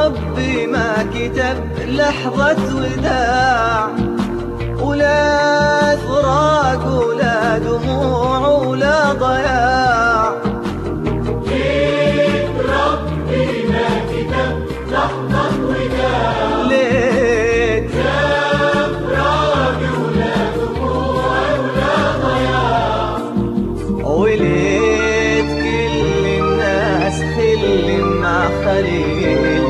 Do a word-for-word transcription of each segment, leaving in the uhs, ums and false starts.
ربي ما كتب لحظة وداع، ولا فراق ولا دموع ولا ضياع. ليت ربي ما كتب لحظة وداع، ليت لا فراق ولا دموع ولا ضياع. وليت كل الناس خل مع خليل،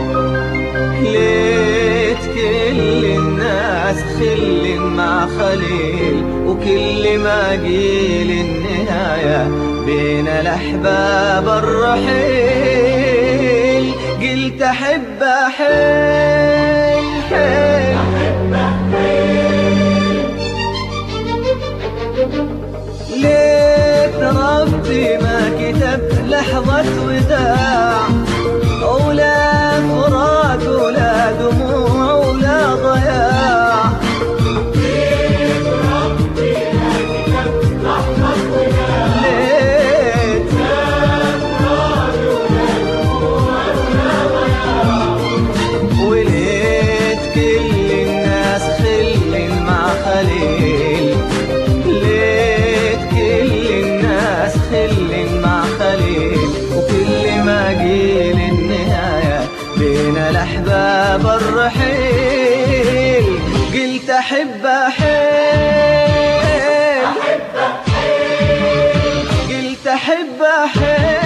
ليت كل الناس خل مع خليل، وكل ما قيل النهاية بين الأحباب الرحيل. قلت أحب حيل حيل أحب حيل. ليت ربي ما كتب لحظة وداع، ولا فراق ولا دموع ولا ضياع. ليت ربي ما كتب لحظة وداع، ليت لا فراق ولا دموع ولا ضياع. وليت كل الناس خل مع خليل، ليت كل الناس خل مع خليل، وكل ما قيل النهاية بين الأحباب الرحيل. قلت أحب حيل، أحب حيل. قلت أحب حيل.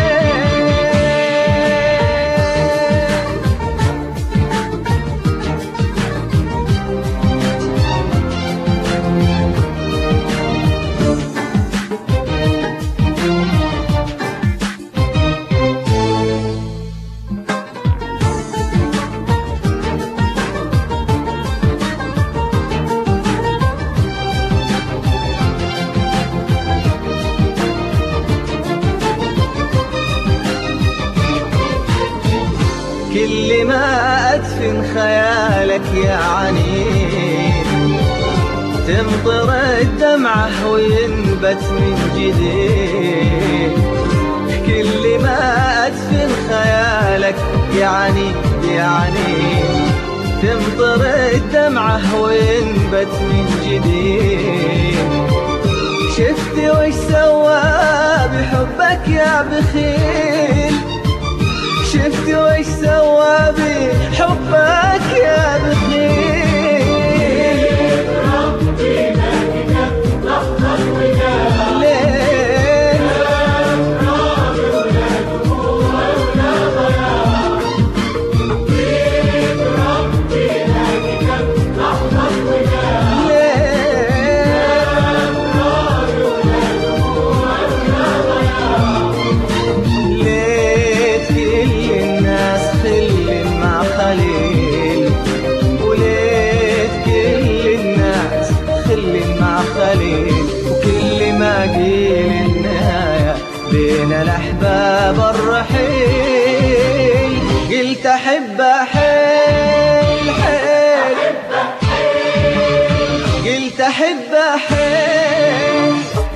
كل ما أدفن خيالك يا عنيد، تمطر الدمعة وينبت من جديد. كل ما أدفن خيالك يا عنيد يا عنيد، تمطر الدمعة وينبت من جديد. شفت وش سوى بحبك يا بخيل، شفت وش سوى بحبك يا بخيل. ربي ما كتب لحظة وداع، ليت لا فراق ولا دموع ولا ضياع. ليت ربي ما كتب لحظة وداع، ليت لا فراق ولا دموع ولا ضياع. ليت كل الناس خل مع خليل، وليت كل الناس خل مع خليل، وكل ما قيل النهاية بين الأحباب الرحيل. قلت أحب حيل حيل، قلت أحب حيل.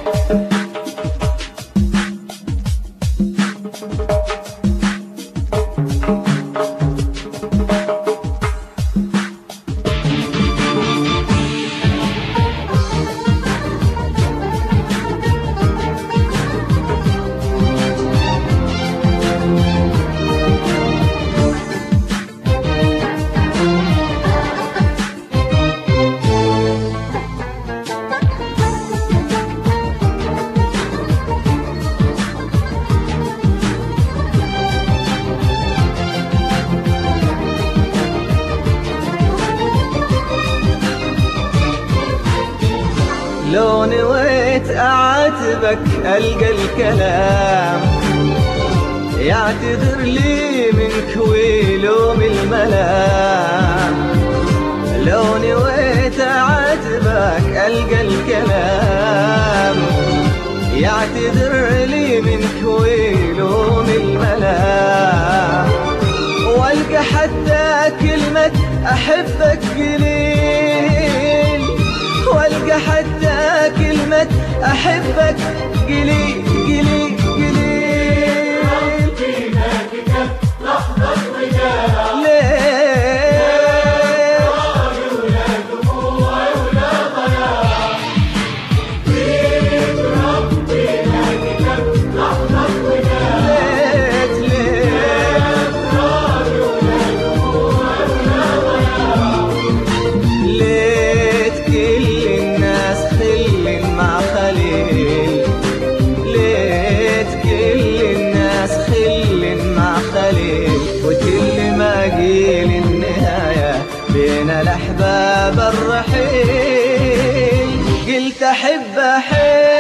لو نويت أعاتبك ألقى الكلام يعتذر لي منك ويلوم الملام. لو نويت أعاتبك ألقى الكلام يعتذر لي منك ويلوم الملام. والقى حتى كلمة أحبك قليل، والقى حتى كلمة أحبك قليل قليل قليل. ربي ما كتب لحظة وداع، ليه الأحباب الرحيل قلت أحب حيل